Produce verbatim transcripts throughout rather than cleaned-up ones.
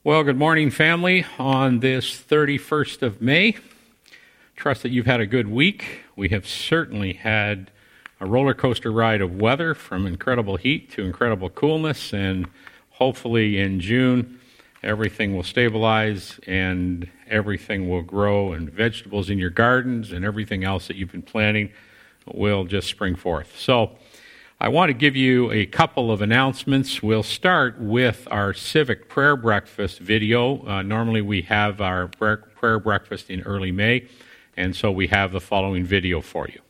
Well, good morning, family, on this thirty-first of May. Trust that you've had a good week. We have certainly had a roller coaster ride of weather, from incredible heat to incredible coolness, and hopefully in June everything will stabilize and everything will grow, and vegetables in your gardens and everything else that you've been planting will just spring forth. So I want to give you a couple of announcements. We'll start with our Civic Prayer Breakfast video. Uh, normally we have our prayer breakfast in early May, and so we have the following video for you.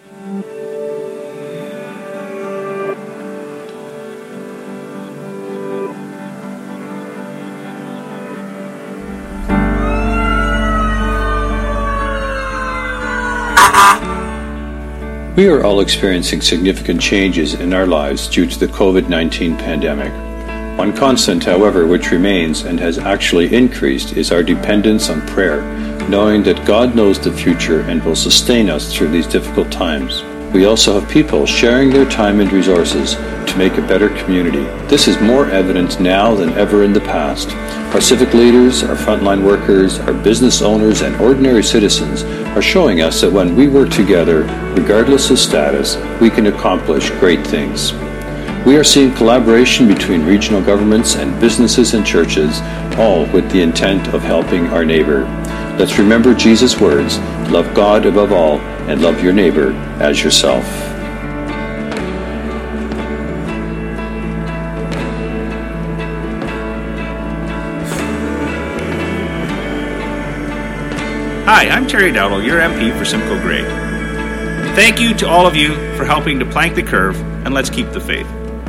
We are all experiencing significant changes in our lives due to the covid nineteen pandemic. One constant, however, which remains and has actually increased is our dependence on prayer, knowing that God knows the future and will sustain us through these difficult times. We also have people sharing their time and resources to make a better community. This is more evident now than ever in the past. Our civic leaders, our frontline workers, our business owners, and ordinary citizens are showing us that when we work together, regardless of status, we can accomplish great things. We are seeing collaboration between regional governments and businesses and churches, all with the intent of helping our neighbor. Let's remember Jesus' words, love God above all and love your neighbor as yourself. Hi, I'm Terry Dowdle, your M P for Simcoe Grade. Thank you to all of you for helping to plank the curve, and let's keep the faith.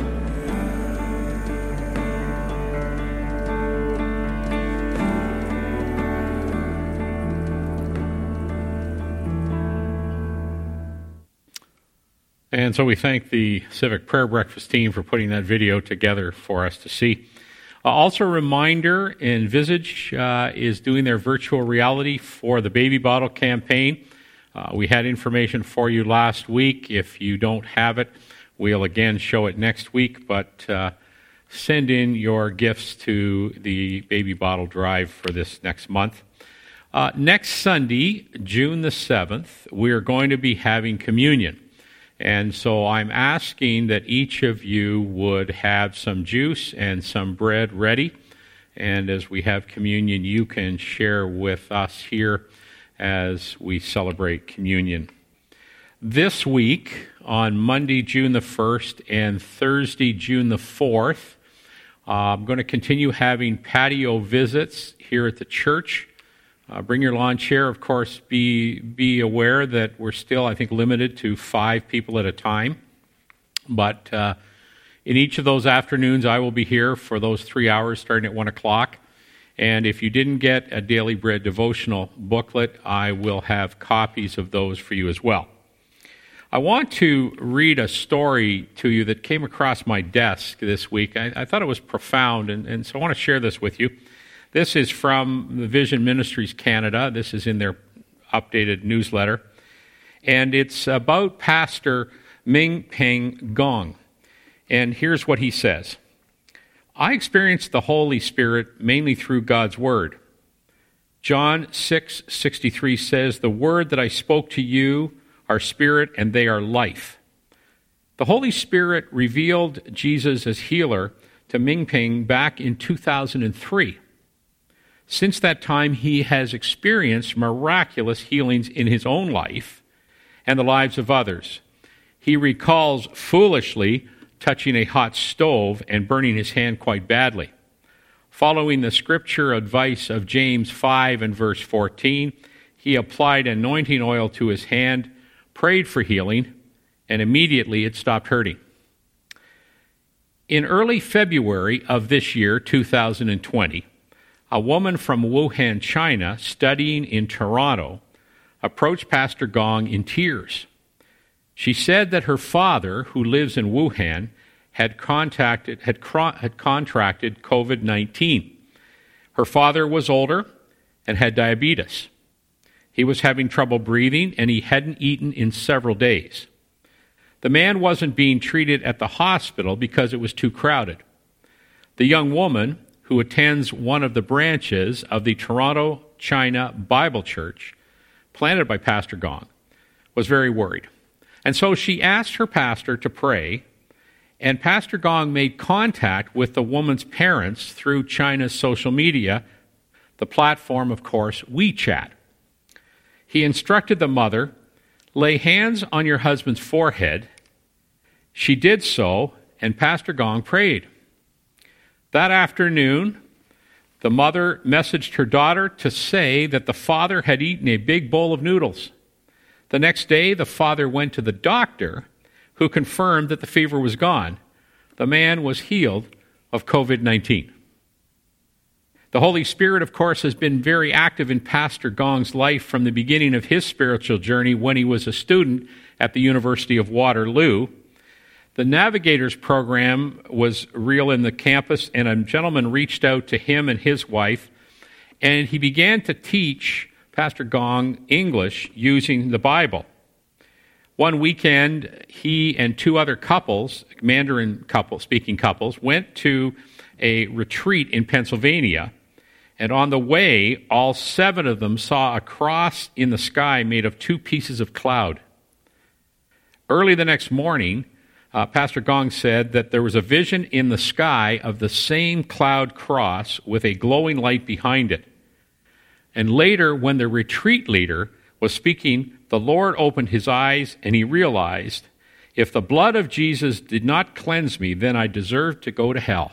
And so we thank the Civic Prayer Breakfast team for putting that video together for us to see. Uh, also a reminder, Envisage uh, is doing their virtual reality for the baby bottle campaign. Uh, we had information for you last week. If you don't have it, we'll again show it next week, but uh, send in your gifts to the baby bottle drive for this next month. Uh, next Sunday, June the seventh, we are going to be having communion. And so I'm asking that each of you would have some juice and some bread ready. And as we have communion, you can share with us here as we celebrate communion. This week, on Monday, June the first, and Thursday, June the fourth, uh, I'm going to continue having patio visits here at the church. Uh, bring your lawn chair. Of course, be be aware that we're still, I think, limited to five people at a time. But uh, in each of those afternoons, I will be here for those three hours starting at one o'clock. And if you didn't get a Daily Bread devotional booklet, I will have copies of those for you as well. I want to read a story to you that came across my desk this week. I, I thought it was profound, and, and so I want to share this with you. This is from the Vision Ministries Canada. This is in their updated newsletter. And it's about Pastor Ming Peng Gong. And here's what he says. I experienced the Holy Spirit mainly through God's Word. John six sixty-three says, the word that I spoke to you are spirit and they are life. The Holy Spirit revealed Jesus as healer to Ming Peng back in two thousand three. Since that time, he has experienced miraculous healings in his own life and the lives of others. He recalls foolishly touching a hot stove and burning his hand quite badly. Following the scripture advice of James five and verse fourteen, he applied anointing oil to his hand, prayed for healing, and immediately it stopped hurting. In early February of this year, two thousand twenty, a woman from Wuhan, China, studying in Toronto, approached Pastor Gong in tears. She said that her father, who lives in Wuhan, had contacted had, had contracted covid nineteen. Her father was older and had diabetes. He was having trouble breathing, and he hadn't eaten in several days. The man wasn't being treated at the hospital because it was too crowded. The young woman, who attends one of the branches of the Toronto China Bible Church, planted by Pastor Gong, was very worried. And so she asked her pastor to pray, and Pastor Gong made contact with the woman's parents through China's social media, the platform, of course, WeChat. He instructed the mother, lay hands on your husband's forehead. She did so, and Pastor Gong prayed. That afternoon, the mother messaged her daughter to say that the father had eaten a big bowl of noodles. The next day, the father went to the doctor, who confirmed that the fever was gone. The man was healed of covid nineteen. The Holy Spirit, of course, has been very active in Pastor Gong's life from the beginning of his spiritual journey when he was a student at the University of Waterloo. The Navigators program was real in the campus, and a gentleman reached out to him and his wife, and he began to teach Pastor Gong English using the Bible. One weekend, he and two other couples, Mandarin couple, speaking couples, went to a retreat in Pennsylvania, and on the way, all seven of them saw a cross in the sky made of two pieces of cloud. Early the next morning, uh, Pastor Gong said that there was a vision in the sky of the same cloud cross with a glowing light behind it. And later, when the retreat leader was speaking, the Lord opened his eyes, and he realized, if the blood of Jesus did not cleanse me, then I deserved to go to hell.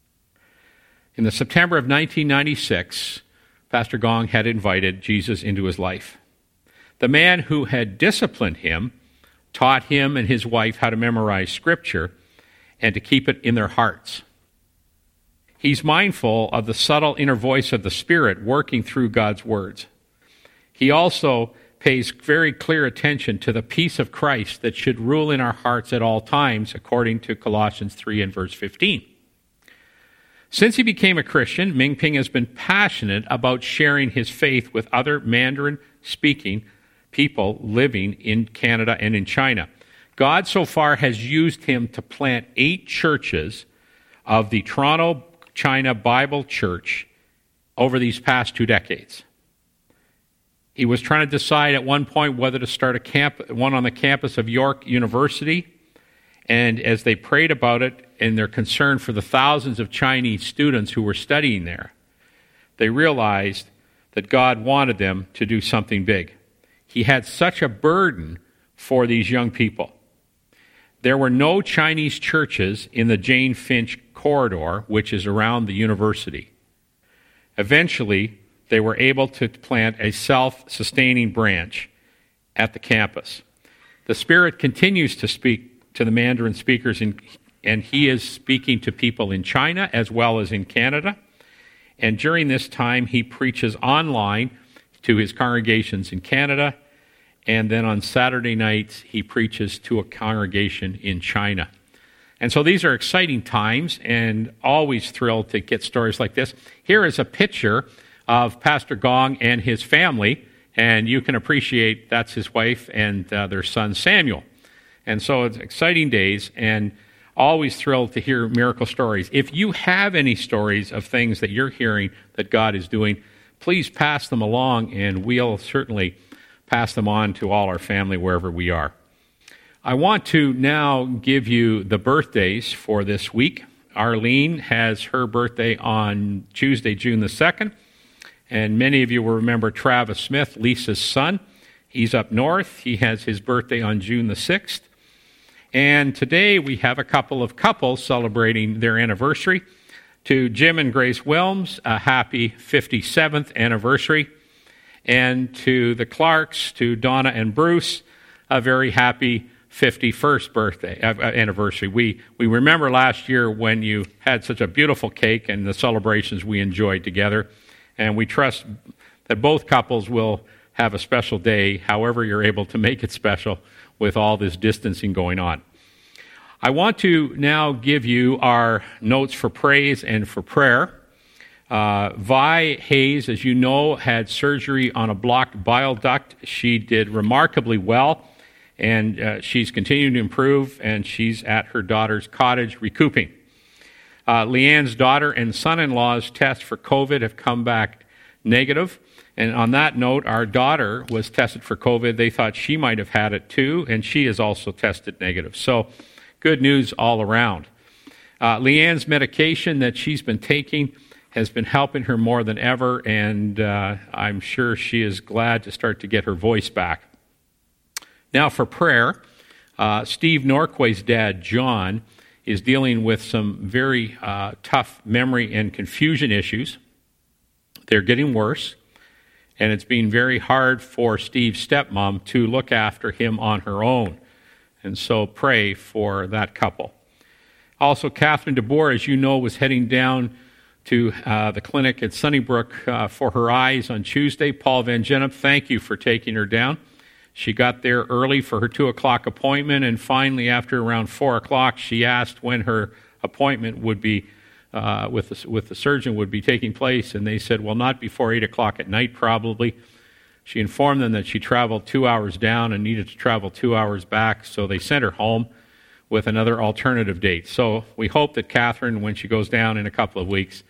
In the September of nineteen ninety-six, Pastor Gong had invited Jesus into his life. The man who had disciplined him taught him and his wife how to memorize Scripture and to keep it in their hearts. He's mindful of the subtle inner voice of the Spirit working through God's words. He also pays very clear attention to the peace of Christ that should rule in our hearts at all times, according to Colossians three and verse fifteen. Since he became a Christian, Ming Ping has been passionate about sharing his faith with other Mandarin-speaking people living in Canada and in China. God so far has used him to plant eight churches of the Toronto China Bible Church over these past two decades. He was trying to decide at one point whether to start a camp, one on the campus of York University, and as they prayed about it and their concern for the thousands of Chinese students who were studying there, they realized that God wanted them to do something big. He had such a burden for these young people. There were no Chinese churches in the Jane Finch corridor, which is around the university. Eventually, they were able to plant a self-sustaining branch at the campus. The Spirit continues to speak to the Mandarin speakers, in, and he is speaking to people in China as well as in Canada. And during this time, he preaches online to his congregations in Canada, and then on Saturday nights, he preaches to a congregation in China. And so these are exciting times, and always thrilled to get stories like this. Here is a picture of Pastor Gong and his family, and you can appreciate that's his wife and uh, their son Samuel. And so it's exciting days, and always thrilled to hear miracle stories. If you have any stories of things that you're hearing that God is doing, please pass them along, and we'll certainly pass them on to all our family wherever we are. I want to now give you the birthdays for this week. Arlene has her birthday on Tuesday, June the second. And many of you will remember Travis Smith, Lisa's son. He's up north. He has his birthday on June the sixth. And today we have a couple of couples celebrating their anniversary. To Jim and Grace Wilms, a happy fifty-seventh anniversary. And to the Clarks, to Donna and Bruce, a very happy fifty-first birthday uh, anniversary. We we remember last year when you had such a beautiful cake and the celebrations we enjoyed together. And we trust that both couples will have a special day, however you're able to make it special with all this distancing going on. I want to now give you our notes for praise and for prayer. Uh, Vi Hayes, as you know, had surgery on a blocked bile duct. She did remarkably well, and uh, she's continuing to improve, and she's at her daughter's cottage recouping. Uh, Leanne's daughter and son-in-law's tests for COVID have come back negative. And on that note, our daughter was tested for COVID. They thought she might have had it too, and she is also tested negative. So good news all around. Uh, Leanne's medication that she's been taking has been helping her more than ever, and uh, I'm sure she is glad to start to get her voice back. Now for prayer, uh, Steve Norquay's dad, John, is dealing with some very uh, tough memory and confusion issues. They're getting worse, and it's been very hard for Steve's stepmom to look after him on her own. And so pray for that couple. Also, Catherine DeBoer, as you know, was heading down to uh, the clinic at Sunnybrook uh, for her eyes on Tuesday. Paul Van Gennep, thank you for taking her down. She got there early for her two o'clock appointment, and finally, after around four o'clock, she asked when her appointment would be uh, with the, with the surgeon would be taking place, and they said, well, not before eight o'clock at night, probably. She informed them that she traveled two hours down and needed to travel two hours back, so they sent her home with another alternative date. So we hope that Catherine, when she goes down in a couple of weeks,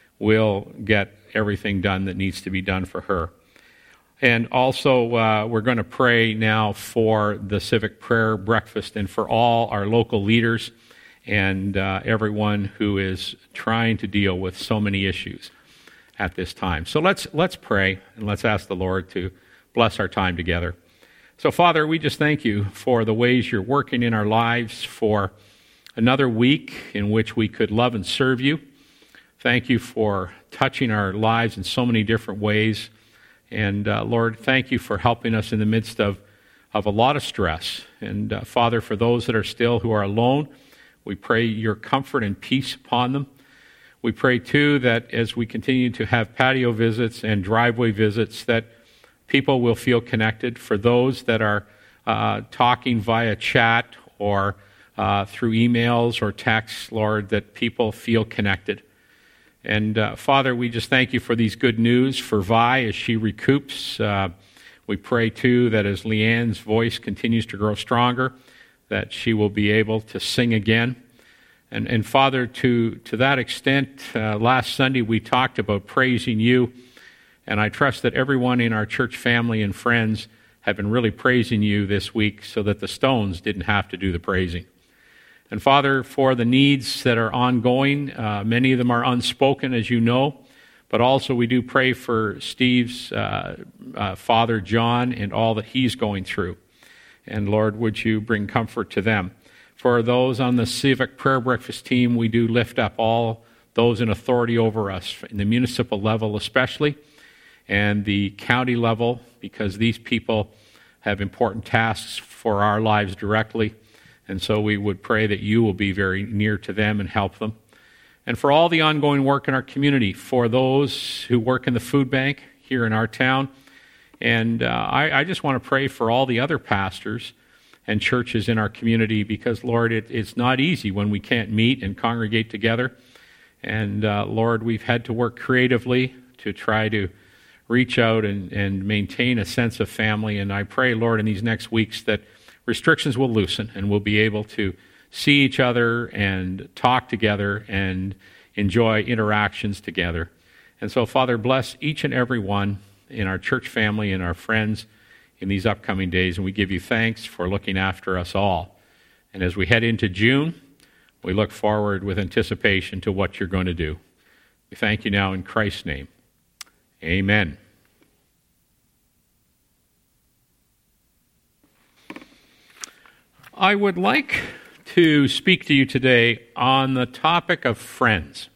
will get everything done that needs to be done for her. And also, uh, we're going to pray now for the Civic Prayer Breakfast and for all our local leaders and uh, everyone who is trying to deal with so many issues at this time. So let's let's pray and let's ask the Lord to bless our time together. So, Father, we just thank you for the ways you're working in our lives, for another week in which we could love and serve you. Thank you for touching our lives in so many different ways. And, uh, Lord, thank you for helping us in the midst of, of a lot of stress. And, uh, Father, for those that are still who are alone, we pray your comfort and peace upon them. We pray, too, that as we continue to have patio visits and driveway visits, that people will feel connected. For those that are uh, talking via chat or uh, through emails or texts, Lord, that people feel connected. And uh, Father, we just thank you for these good news for Vi as she recoups. Uh, we pray, too, that as Leanne's voice continues to grow stronger, that she will be able to sing again. And, and Father, to, to that extent, uh, last Sunday we talked about praising you. And I trust that everyone in our church family and friends have been really praising you this week so that the Stones didn't have to do the praising. And Father, for the needs that are ongoing, uh, many of them are unspoken, as you know, but also we do pray for Steve's uh, uh, father, John, and all that he's going through. And Lord, would you bring comfort to them? For those on the Civic Prayer Breakfast team, we do lift up all those in authority over us, in the municipal level especially, and the county level, because these people have important tasks for our lives directly. And so we would pray that you will be very near to them and help them. And for all the ongoing work in our community, for those who work in the food bank here in our town. And uh, I, I just want to pray for all the other pastors and churches in our community because, Lord, it, it's not easy when we can't meet and congregate together. And, uh, Lord, we've had to work creatively to try to reach out and, and maintain a sense of family. And I pray, Lord, in these next weeks that restrictions will loosen and we'll be able to see each other and talk together and enjoy interactions together. And so, Father, bless each and every one in our church family and our friends in these upcoming days. And we give you thanks for looking after us all. And as we head into June, we look forward with anticipation to what you're going to do. We thank you now in Christ's name. Amen. I would like to speak to you today on the topic of friends.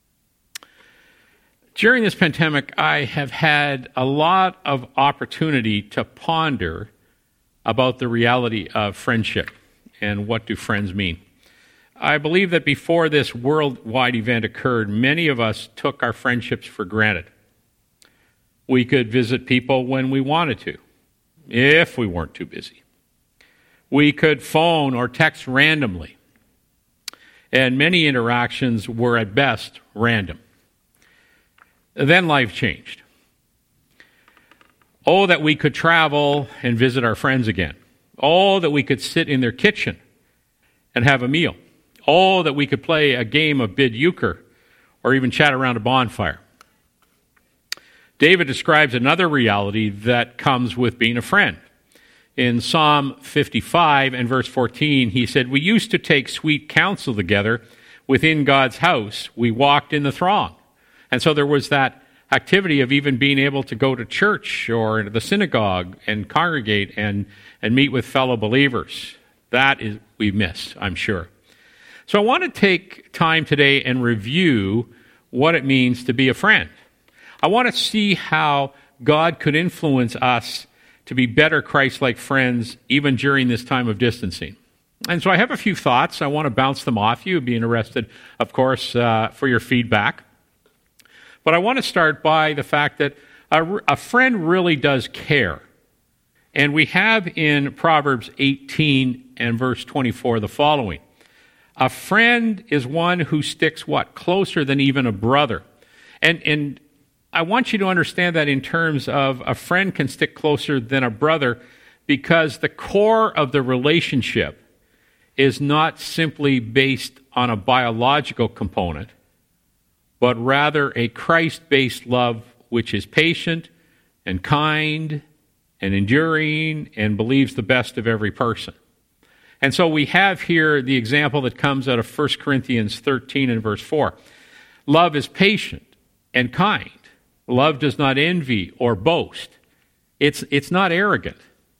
During this pandemic, I have had a lot of opportunity to ponder about the reality of friendship and what do friends mean. I believe that before this worldwide event occurred, many of us took our friendships for granted. We could visit people when we wanted to, if we weren't too busy. We could phone or text randomly, and many interactions were at best random. Then life changed. Oh, that we could travel and visit our friends again. Oh, that we could sit in their kitchen and have a meal. Oh, that we could play a game of bid euchre or even chat around a bonfire. David describes another reality that comes with being a friend. In Psalm fifty-five and verse fourteen, he said, "We used to take sweet counsel together within God's house. We walked in the throng." And so there was that activity of even being able to go to church or the synagogue and congregate and, and meet with fellow believers. That is we miss, I'm sure. So I want to take time today and review what it means to be a friend. I want to see how God could influence us to be better Christ-like friends even during this time of distancing. And so I have a few thoughts. I want to bounce them off you, being interested, of course, uh, for your feedback. But I want to start by the fact that a, a friend really does care. And we have in Proverbs eighteen and verse twenty-four the following. A friend is one who sticks what? Closer than even a brother. And and I want you to understand that in terms of a friend can stick closer than a brother because the core of the relationship is not simply based on a biological component, but rather a Christ-based love which is patient and kind and enduring and believes the best of every person. And so we have here the example that comes out of First Corinthians thirteen and verse four. Love is patient and kind. Love does not envy or boast. It's, it's not arrogant.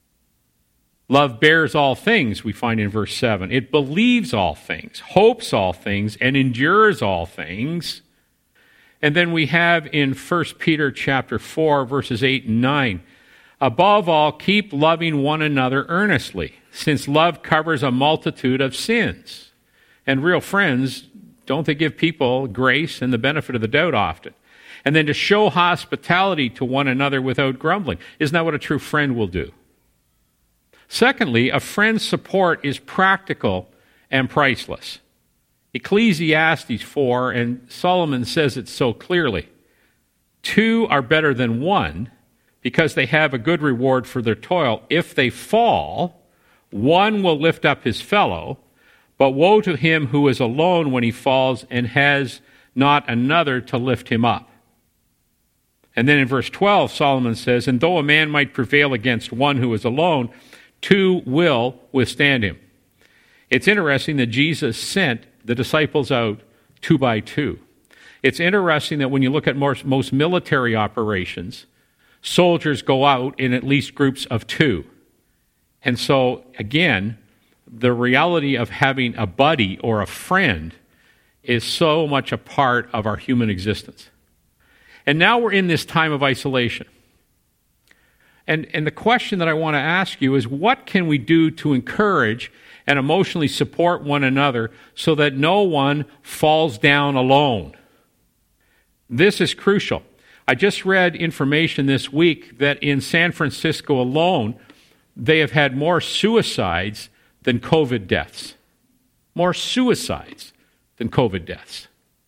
Love bears all things, we find in verse seven. It believes all things, hopes all things, and endures all things. And then we have in First Peter chapter four, verses eight and nine, above all, keep loving one another earnestly, since love covers a multitude of sins. And real friends, don't they give people grace and the benefit of the doubt often? And then to show hospitality to one another without grumbling. Isn't that what a true friend will do? Secondly, a friend's support is practical and priceless. Ecclesiastes four, and Solomon says it so clearly. Two are better than one because they have a good reward for their toil. If they fall, one will lift up his fellow, but woe to him who is alone when he falls and has not another to lift him up. And then in verse twelve, Solomon says, and though a man might prevail against one who is alone, two will withstand him. It's interesting that Jesus sent the disciples out two by two. It's interesting that when you look at most, most military operations, soldiers go out in at least groups of two. And so, again, the reality of having a buddy or a friend is so much a part of our human existence. And now we're in this time of isolation. And, and the question that I want to ask you is, what can we do to encourage and emotionally support one another so that no one falls down alone? This is crucial. I just read information this week that in San Francisco alone, they have had more suicides than COVID deaths. More suicides than COVID deaths.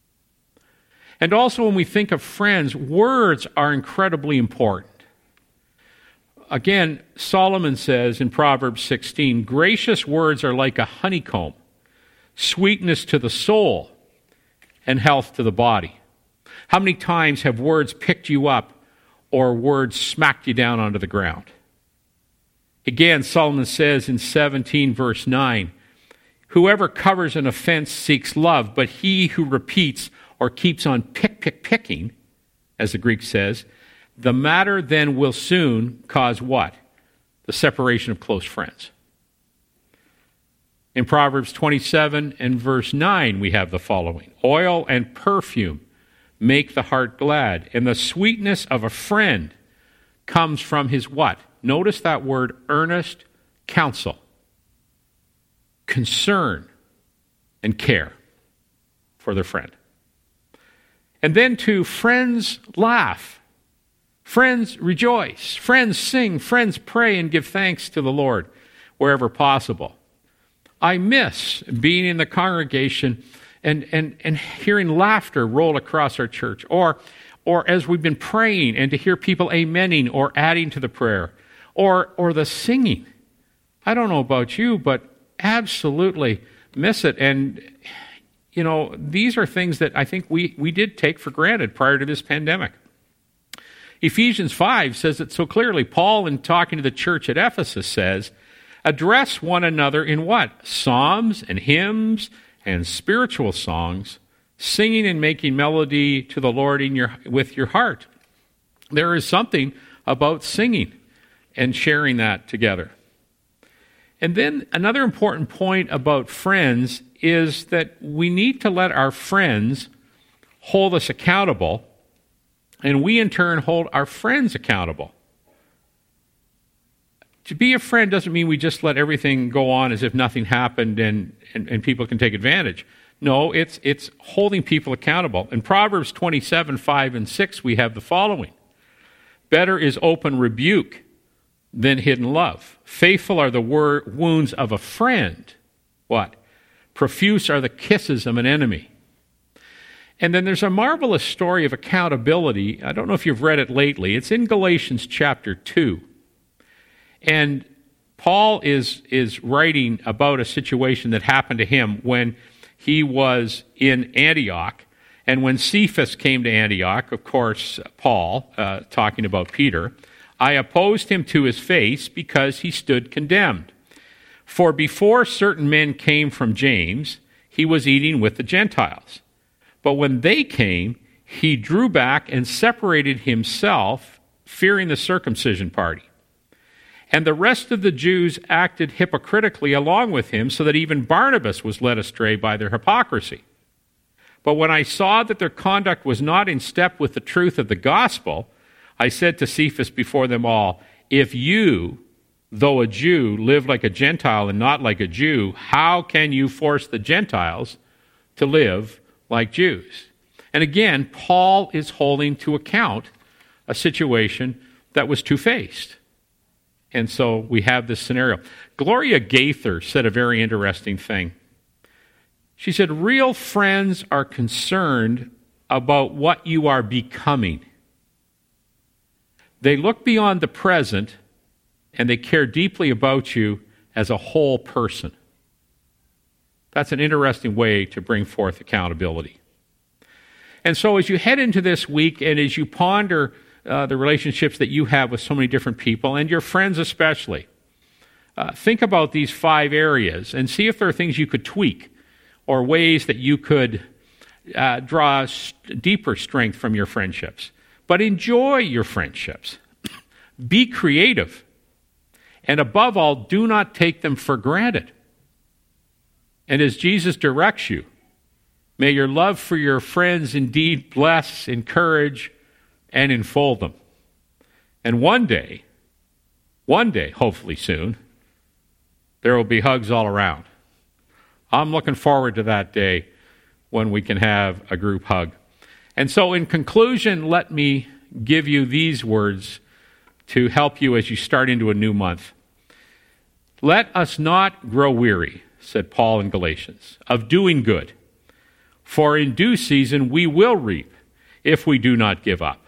And also when we think of friends, words are incredibly important. Again, Solomon says in Proverbs sixteen, gracious words are like a honeycomb, sweetness to the soul, and health to the body. How many times have words picked you up or words smacked you down onto the ground? Again, Solomon says in seventeen, verse nine, whoever covers an offense seeks love, but he who repeats or keeps on pick, pick, picking, as the Greek says, the matter then will soon cause what? The separation of close friends. In Proverbs twenty-seven and verse nine, we have the following. Oil and perfume make the heart glad, and the sweetness of a friend comes from his what? Notice that word, earnest counsel, concern, and care for their friend. And then to friends laugh, friends rejoice, friends sing, friends pray and give thanks to the Lord wherever possible. I miss being in the congregation and, and, and hearing laughter roll across our church, or, or as we've been praying and to hear people amening or adding to the prayer, or, or the singing. I don't know about you, but absolutely miss it. And, you know, these are things that I think we, we did take for granted prior to this pandemic. Ephesians five says it so clearly. Paul, in talking to the church at Ephesus, says, address one another in what? Psalms and hymns and spiritual songs, singing and making melody to the Lord in your with your heart. There is something about singing and sharing that together. And then another important point about friends is that we need to let our friends hold us accountable, and we in turn hold our friends accountable. To be a friend doesn't mean we just let everything go on as if nothing happened and, and, and people can take advantage. No, it's it's holding people accountable. In Proverbs twenty-seven, five and six, we have the following. Better is open rebuke than hidden love. Faithful are the wor- wounds of a friend. What? Profuse are the kisses of an enemy. And then there's a marvelous story of accountability. I don't know if you've read it lately. It's in Galatians chapter two. And Paul is, is writing about a situation that happened to him when he was in Antioch. And when Cephas came to Antioch, of course, Paul, uh, talking about Peter, I opposed him to his face because he stood condemned. For before certain men came from James, he was eating with the Gentiles. But when they came, he drew back and separated himself, fearing the circumcision party. And the rest of the Jews acted hypocritically along with him, so that even Barnabas was led astray by their hypocrisy. But when I saw that their conduct was not in step with the truth of the gospel, I said to Cephas before them all, if you, though a Jew, live like a Gentile and not like a Jew, how can you force the Gentiles to live like Jews? And again, Paul is holding to account a situation that was two-faced. And so we have this scenario. Gloria Gaither said a very interesting thing. She said, real friends are concerned about what you are becoming. They look beyond the present, and they care deeply about you as a whole person. That's an interesting way to bring forth accountability. And so as you head into this week, and as you ponder Uh, the relationships that you have with so many different people, and your friends especially. Uh, think about these five areas and see if there are things you could tweak or ways that you could uh, draw st- deeper strength from your friendships. But enjoy your friendships. Be creative. And above all, do not take them for granted. And as Jesus directs you, may your love for your friends indeed bless, encourage, and enfold them. And one day, one day, hopefully soon, there will be hugs all around. I'm looking forward to that day when we can have a group hug. And so in conclusion, let me give you these words to help you as you start into a new month. Let us not grow weary, said Paul in Galatians, of doing good, for in due season we will reap if we do not give up.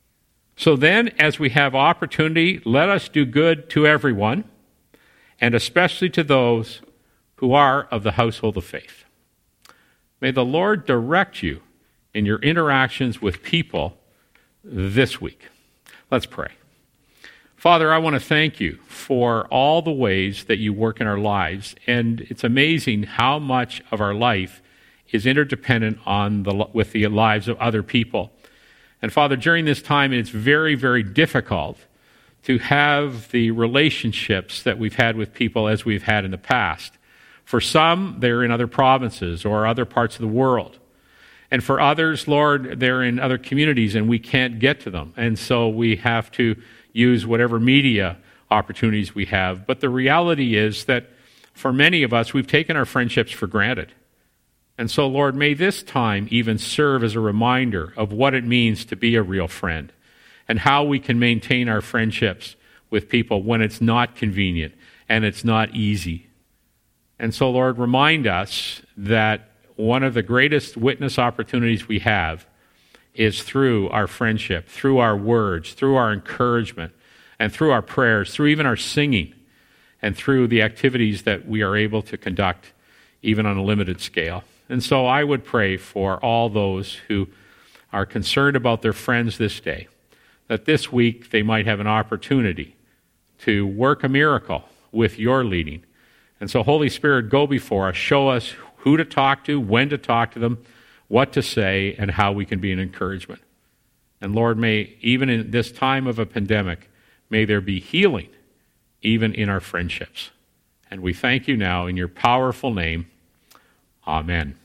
So then, as we have opportunity, let us do good to everyone, and especially to those who are of the household of faith. May the Lord direct you in your interactions with people this week. Let's pray. Father, I want to thank you for all the ways that you work in our lives, and it's amazing how much of our life is interdependent on the, with the lives of other people. And Father, during this time, it's very, very difficult to have the relationships that we've had with people as we've had in the past. For some, they're in other provinces or other parts of the world. And for others, Lord, they're in other communities and we can't get to them. And so we have to use whatever media opportunities we have. But the reality is that for many of us, we've taken our friendships for granted. And so, Lord, may this time even serve as a reminder of what it means to be a real friend and how we can maintain our friendships with people when it's not convenient and it's not easy. And so, Lord, remind us that one of the greatest witness opportunities we have is through our friendship, through our words, through our encouragement, and through our prayers, through even our singing, and through the activities that we are able to conduct even on a limited scale. And so I would pray for all those who are concerned about their friends this day, that this week they might have an opportunity to work a miracle with your leading. And so, Holy Spirit, go before us. Show us who to talk to, when to talk to them, what to say, and how we can be an encouragement. And Lord, may, even in this time of a pandemic, may there be healing, even in our friendships. And we thank you now in your powerful name. Amen.